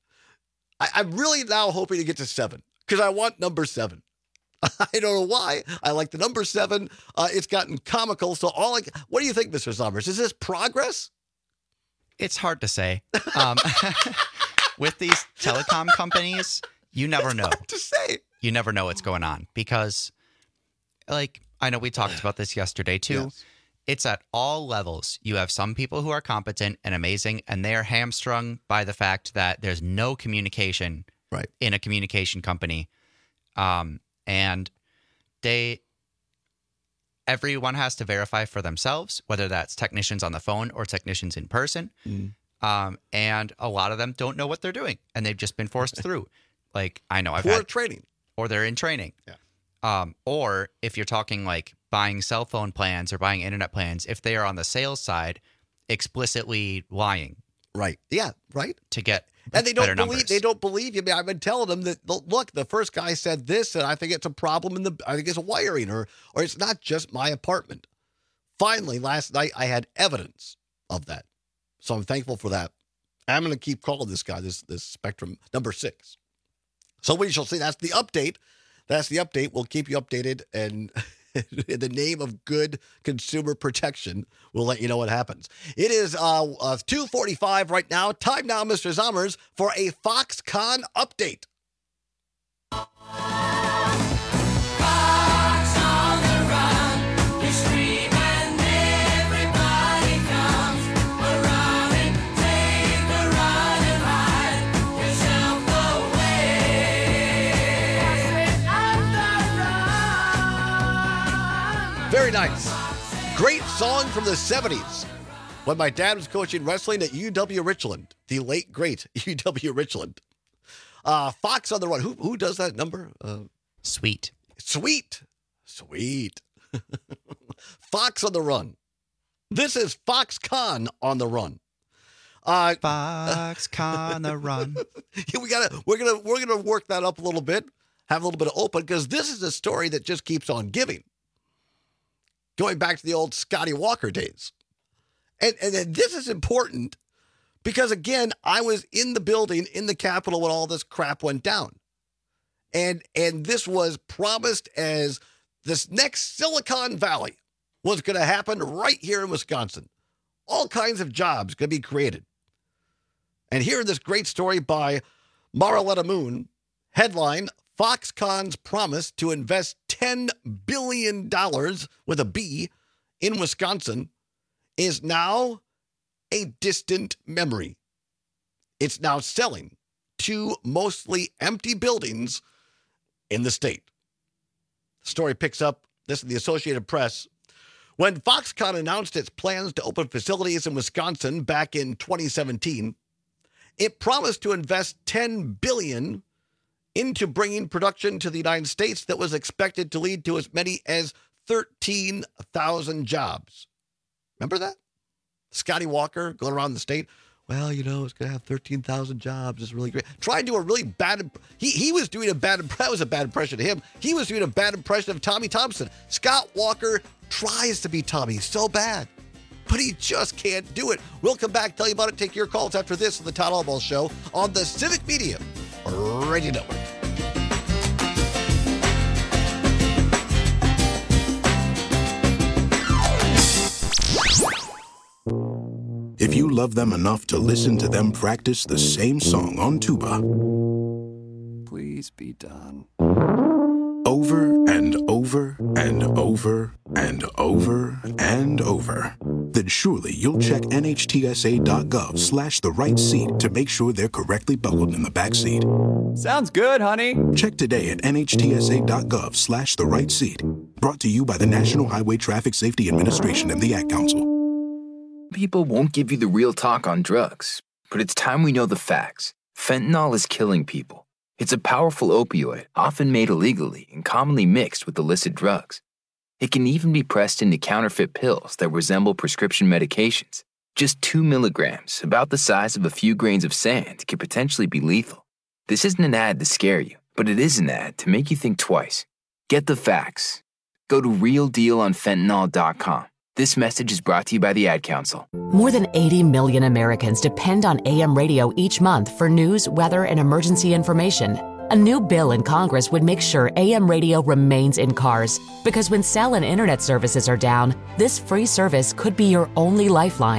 I, I'm really now hoping to get to seven because I want number seven. I don't know why. I like the number seven. Uh, it's gotten comical. So all I, what do you think, Mister Summers? Is this progress? It's hard to say. Um, with these telecom companies, you never it's know. Hard to say. You never know what's going on because, like, I know we talked about this yesterday too. Yes. It's at all levels. You have some people who are competent and amazing, and they are hamstrung by the fact that there's no communication right. in a communication company. Um, and they, everyone has to verify for themselves, whether that's technicians on the phone or technicians in person. Mm. Um, and a lot of them don't know what they're doing, and they've just been forced through. Like, I know I've Poor had training. Or they're in training. Yeah. Um, or if you're talking like buying cell phone plans or buying internet plans, if they are on the sales side, explicitly lying. Right. Yeah. Right. To get and they don't better believe numbers. they don't believe you. I mean, I've been telling them that look, the first guy said this, and I think it's a problem in the. I think it's wiring, or or it's not just my apartment. Finally, last night I had evidence of that, so I'm thankful for that. I'm going to keep calling this guy this this Spectrum number six. So we shall see. That's the update. That's the update. We'll keep you updated, and in the name of good consumer protection, we'll let you know what happens. It is uh, uh, two forty-five right now. Time now, Mister Zommers, for a Foxconn update. Very nice. Great song from the seventies when my dad was coaching wrestling at U W Richland, the late, great U W Richland. Uh, Fox on the Run. Who who does that number? Uh, Sweet. Sweet. Sweet. Fox on the Run. This is Foxconn on the Run. Uh, Foxconn on the Run. we gotta we're gonna we're gonna work that up a little bit, have a little bit of open, because this is a story that just keeps on giving. Going back to the old Scotty Walker days. And, and and this is important because, again, I was in the building in the Capitol when all this crap went down. And, and this was promised as this next Silicon Valley was going to happen right here in Wisconsin. All kinds of jobs going to be created. And here in this great story by Maraletta Moon, headline, Foxconn's promise to invest ten billion dollars with a B in Wisconsin is now a distant memory. It's now selling two mostly empty buildings in the state. The story picks up, this is the Associated Press. When Foxconn announced its plans to open facilities in Wisconsin back in twenty seventeen, it promised to invest ten billion dollars into bringing production to the United States that was expected to lead to as many as thirteen thousand jobs. Remember that? Scotty Walker going around the state. Well, you know, it's going to have thirteen thousand jobs. It's really great. Try and do a really bad, imp- he, he was doing a bad, that was a bad impression of him. He was doing a bad impression of Tommy Thompson. Scott Walker tries to be Tommy so bad, but he just can't do it. We'll come back, tell you about it, take your calls after this on the Todd Albaugh Show on the Civic Media Radio Network. If you love them enough to listen to them practice the same song on tuba, please be done. Over and over and over and over and over, then surely you'll check nhtsa.gov slash the right seat to make sure they're correctly buckled in the back seat. Sounds good, honey. Check today at nhtsa.gov slash the right seat. Brought to you by the National Highway Traffic Safety Administration and the Ad Council. People won't give you the real talk on drugs, but it's time we know the facts. Fentanyl is killing people. It's a powerful opioid, often made illegally and commonly mixed with illicit drugs. It can even be pressed into counterfeit pills that resemble prescription medications. Just two milligrams, about the size of a few grains of sand, can potentially be lethal. This isn't an ad to scare you, but it is an ad to make you think twice. Get the facts. Go to real deal on fentanyl dot com. This message is brought to you by the Ad Council. More than eighty million Americans depend on A M radio each month for news, weather, and emergency information. A new bill in Congress would make sure A M radio remains in cars, because when cell and internet services are down, this free service could be your only lifeline.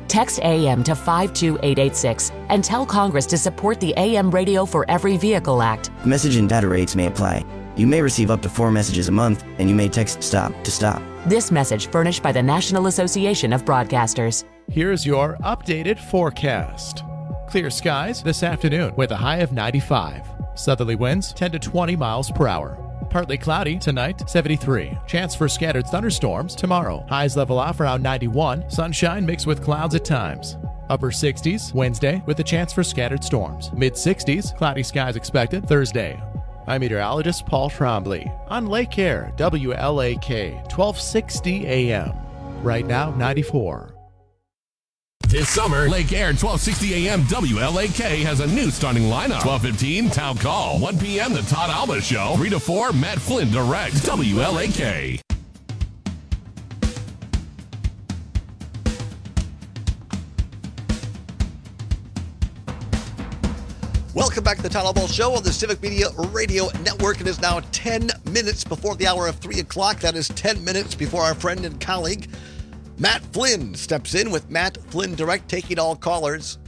Text A M to five two eight eight six and tell Congress to support the A M Radio for Every Vehicle Act. Message and data rates may apply. You may receive up to four messages a month, and you may text STOP to stop. This message furnished by the National Association of Broadcasters. Here's your updated forecast. Clear skies this afternoon with a high of ninety-five. Southerly winds ten to twenty miles per hour. Partly cloudy tonight, seventy-three. Chance for scattered thunderstorms tomorrow. Highs level off around ninety-one. Sunshine mixed with clouds at times. Upper sixties Wednesday with a chance for scattered storms. Mid sixties, cloudy skies expected Thursday. I'm meteorologist Paul Trombley on Lake Air, W L A K, twelve sixty A M. Right now, ninety-four. This summer, Lake Air twelve sixty A M W L A K has a new starting lineup. twelve fifteen, Town Call. one p.m., The Todd Alba Show. three to four, Matt Flynn Direct. W L A K. Welcome back to the Todd Alba Show on the Civic Media Radio Network. It is now ten minutes before the hour of three o'clock. That is ten minutes before our friend and colleague Matt Flynn steps in with Matt Flynn Direct, taking all callers,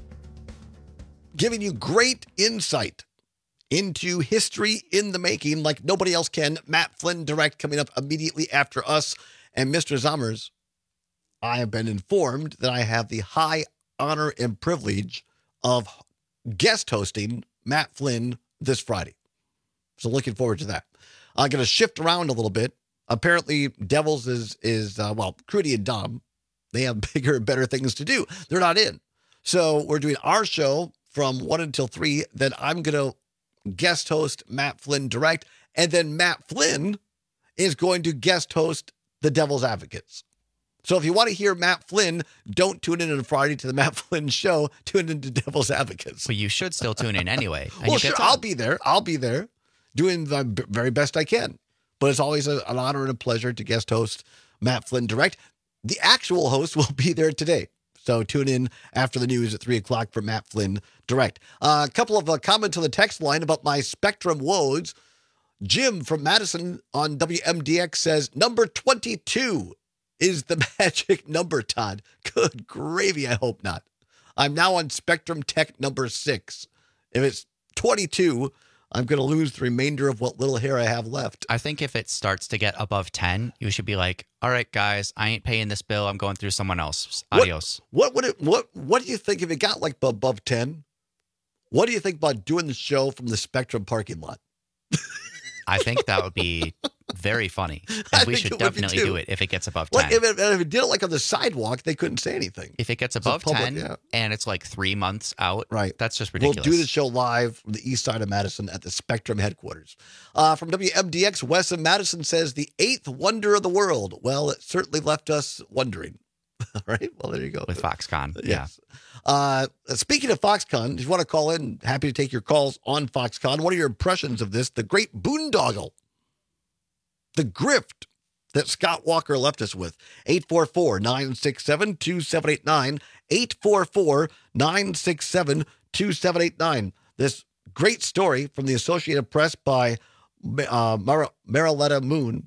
giving you great insight into history in the making like nobody else can. Matt Flynn Direct coming up immediately after us. And Mister Zommers, I have been informed that I have the high honor and privilege of guest hosting Matt Flynn this Friday. So looking forward to that. I'm going to shift around a little bit. Apparently, Devils is, is uh, well, Crudy and Dom, they have bigger and better things to do. They're not in. So we're doing our show from one until three. Then I'm going to guest host Matt Flynn Direct. And then Matt Flynn is going to guest host the Devil's Advocates. So if you want to hear Matt Flynn, don't tune in on Friday to the Matt Flynn Show. Tune in to Devil's Advocates. Well, you should still tune in anyway. Well, sure, I'll be there. I'll be there doing the b- very best I can. But it's always a, an honor and a pleasure to guest host Matt Flynn Direct. The actual host will be there today. So tune in after the news at three o'clock for Matt Flynn Direct. Uh, a couple of uh, comments on the text line about my Spectrum woes. Jim from Madison on W M D X says, number twenty-two is the magic number, Todd. Good gravy, I hope not. I'm now on Spectrum Tech number six. If it's twenty-two, I'm going to lose the remainder of what little hair I have left. I think if it starts to get above ten, you should be like, all right, guys, I ain't paying this bill. I'm going through someone else. Adios. What, what would it, what, what do you think if it got like above ten? What do you think about doing the show from the Spectrum parking lot? I think that would be very funny. And we should definitely do it if it gets above ten. Like if, it, if it did it like on the sidewalk, they couldn't say anything. If it gets above public, ten yeah. and it's like three months out, right? That's just ridiculous. We'll do the show live from the east side of Madison at the Spectrum headquarters. Uh, from W M D X, Wes in Madison says, the eighth wonder of the world. Well, it certainly left us wondering. All right. Well, there you go. With Foxconn. Yes. Yeah. Uh, speaking of Foxconn, if you want to call in, happy to take your calls on Foxconn. What are your impressions of this? The great boondoggle. The grift that Scott Walker left us with. eight four four, nine six seven, two seven eight nine. eight four four, nine six seven, two seven eight nine. This great story from the Associated Press by uh, Mar- Mariletta Moon,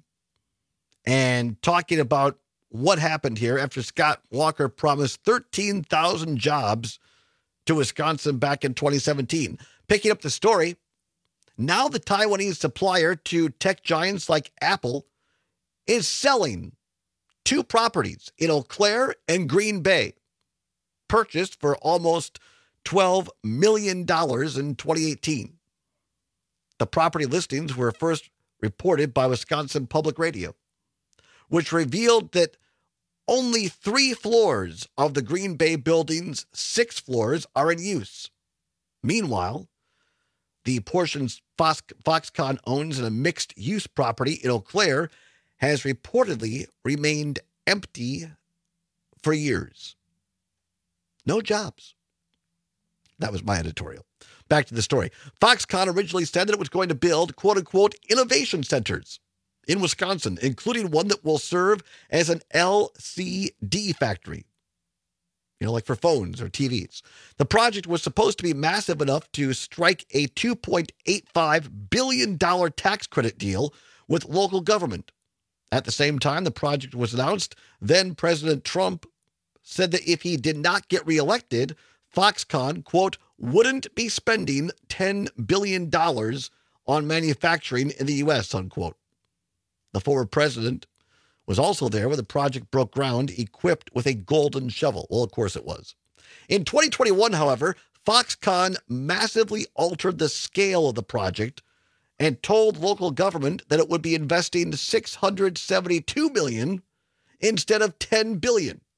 and talking about what happened here after Scott Walker promised thirteen thousand jobs to Wisconsin back in twenty seventeen. Picking up the story, now the Taiwanese supplier to tech giants like Apple is selling two properties in Eau Claire and Green Bay, purchased for almost twelve million dollars in twenty eighteen. The property listings were first reported by Wisconsin Public Radio, which revealed that only three floors of the Green Bay building's six floors are in use. Meanwhile, the portions Fox, Foxconn owns in a mixed-use property in Eau Claire has reportedly remained empty for years. No jobs. That was my editorial. Back to the story. Foxconn originally said that it was going to build, quote-unquote, innovation centers in Wisconsin, including one that will serve as an L C D factory. You know, like for phones or T Vs. The project was supposed to be massive enough to strike a two point eight five billion dollars tax credit deal with local government. At the same time the project was announced, then President Trump said that if he did not get reelected, Foxconn, quote, wouldn't be spending ten billion dollars on manufacturing in the U S, unquote. The former president was also there when the project broke ground, equipped with a golden shovel. Well, of course it was. In twenty twenty-one, however, Foxconn massively altered the scale of the project and told local government that it would be investing six hundred seventy-two million dollars instead of ten billion dollars.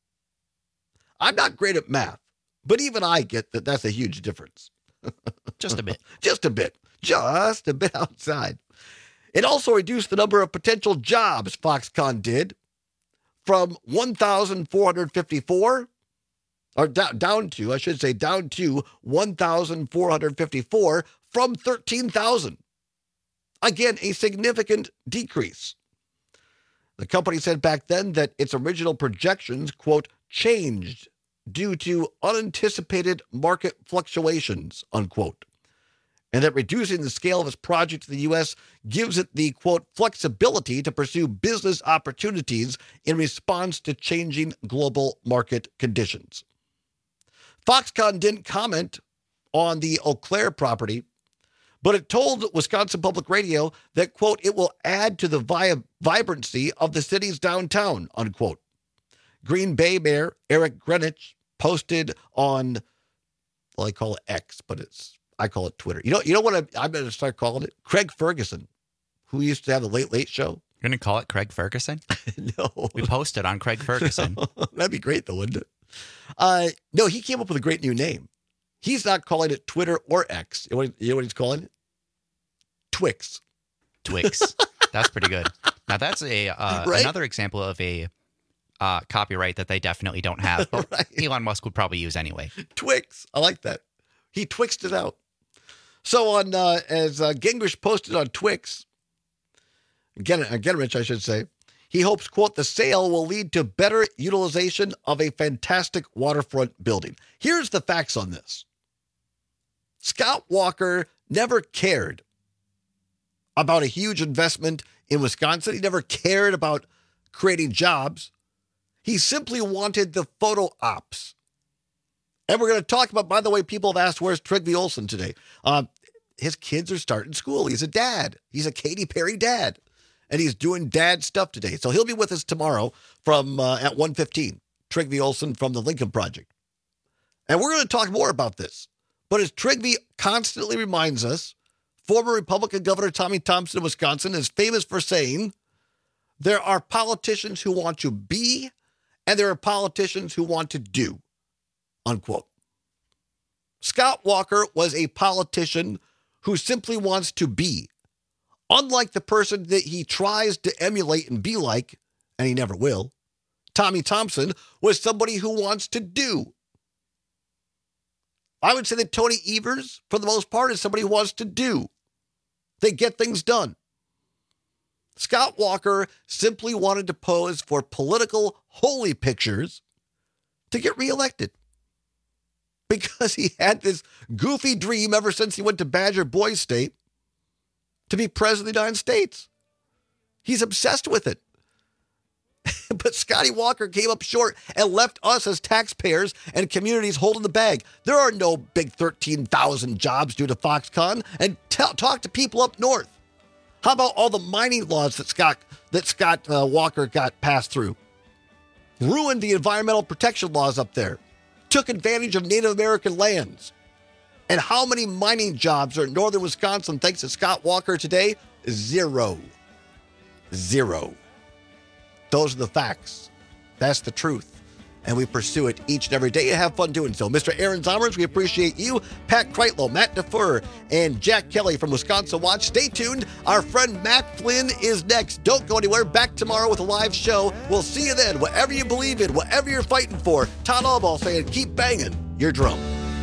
I'm not great at math, but even I get that that's a huge difference. Just a bit. Just a bit. Just a bit outside. It also reduced the number of potential jobs, Foxconn did, from one thousand four hundred fifty-four, or down, down to, I should say, down to one thousand four hundred fifty-four from thirteen thousand. Again, a significant decrease. The company said back then that its original projections, quote, changed due to unanticipated market fluctuations, unquote, and that reducing the scale of its project to the U S gives it the, quote, flexibility to pursue business opportunities in response to changing global market conditions. Foxconn didn't comment on the Eau Claire property, but it told Wisconsin Public Radio that, quote, it will add to the vi- vibrancy of the city's downtown, unquote. Green Bay Mayor Eric Greenwich posted on, well, I call it X, but it's I call it Twitter. You know, you know what I'm, I'm going to start calling it? Craig Ferguson, who used to have the Late Late Show. You're going to call it Craig Ferguson? No. We posted on Craig Ferguson. That'd be great, though, wouldn't it? Uh, no, he came up with a great new name. He's not calling it Twitter or X. You know what, you know what he's calling it? Twix. Twix. That's pretty good. Now, that's a uh, Right? another example of a uh, copyright that they definitely don't have, but Right. Elon Musk would probably use anyway. Twix. I like that. He twixed it out. So on, uh, as uh, Gingrich posted on Twix, again, again, Rich, I should say, he hopes, quote, the sale will lead to better utilization of a fantastic waterfront building. Here's the facts on this. Scott Walker never cared about a huge investment in Wisconsin. He never cared about creating jobs. He simply wanted the photo ops. And we're going to talk about, by the way, people have asked, where's Trygve Olsen today? Uh, his kids are starting school. He's a dad. He's a Katy Perry dad. And he's doing dad stuff today. So he'll be with us tomorrow from uh, at one fifteen. Trygve Olsen from the Lincoln Project. And we're going to talk more about this. But as Trygve constantly reminds us, former Republican Governor Tommy Thompson of Wisconsin is famous for saying, there are politicians who want to be, and there are politicians who want to do. Unquote. Scott Walker was a politician who simply wants to be. Unlike the person that he tries to emulate and be like, and he never will, Tommy Thompson was somebody who wants to do. I would say that Tony Evers, for the most part, is somebody who wants to do. They get things done. Scott Walker simply wanted to pose for political holy pictures to get reelected. Because he had this goofy dream ever since he went to Badger Boys State to be president of the United States. He's obsessed with it. But Scotty Walker came up short and left us as taxpayers and communities holding the bag. There are no big thirteen thousand jobs due to Foxconn. And tell, talk to people up north. How about all the mining laws that Scott, that Scott uh, Walker got passed through? Ruined the environmental protection laws up there. Took advantage of Native American lands. And how many mining jobs are in northern Wisconsin thanks to Scott Walker today? Zero. Zero. Those are the facts. That's the truth. And we pursue it each and every day and have fun doing so. Mister Aaron Zomers, we appreciate you. Pat Kreitlow, Matt DeFur, and Jack Kelly from Wisconsin Watch. Stay tuned. Our friend Matt Flynn is next. Don't go anywhere. Back tomorrow with a live show. We'll see you then. Whatever you believe in, whatever you're fighting for. Todd Allball saying, keep banging your drum.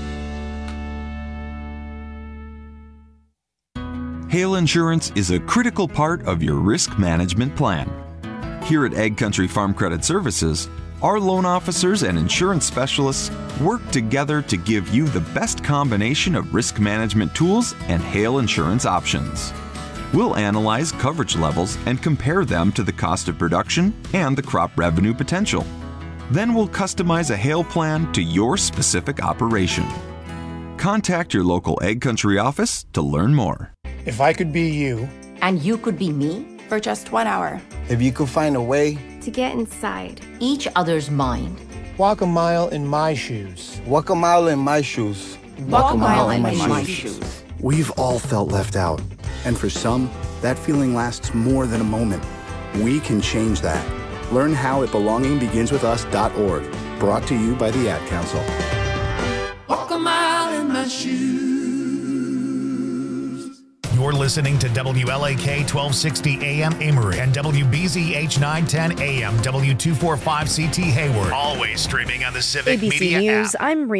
Hail insurance is a critical part of your risk management plan. Here at Ag Country Farm Credit Services, our loan officers and insurance specialists work together to give you the best combination of risk management tools and hail insurance options. We'll analyze coverage levels and compare them to the cost of production and the crop revenue potential. Then we'll customize a hail plan to your specific operation. Contact your local Egg Country office to learn more. If I could be you, and you could be me, for just one hour. If you could find a way to get inside each other's mind. Walk a mile in my shoes. Walk a mile in my shoes. Walk, Walk a mile, mile in, in my, my shoes. shoes. We've all felt left out. And for some, that feeling lasts more than a moment. We can change that. Learn how at belonging begins with us dot org. Brought to you by the Ad Council. Walk a mile in my shoes. You're listening to W L A K twelve sixty A M Amory and W B Z H nine ten A M W two forty-five C T Hayward. Always streaming on the Civic A B C Media News, app. I'm